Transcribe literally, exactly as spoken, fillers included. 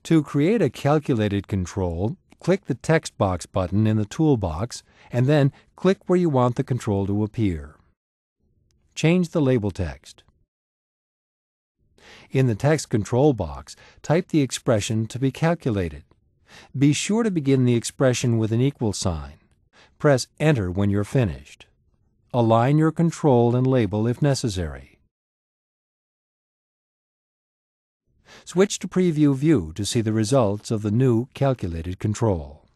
To create a calculated control, click the text box button in the toolbox and then click where you want the control to appear. Change the label text. In the text control box, type the expression to be calculated. Be sure to begin the expression with an equal sign. Press Enter when you're finished. Align your control and label if necessary. Switch to Preview View to see the results of the new calculated control.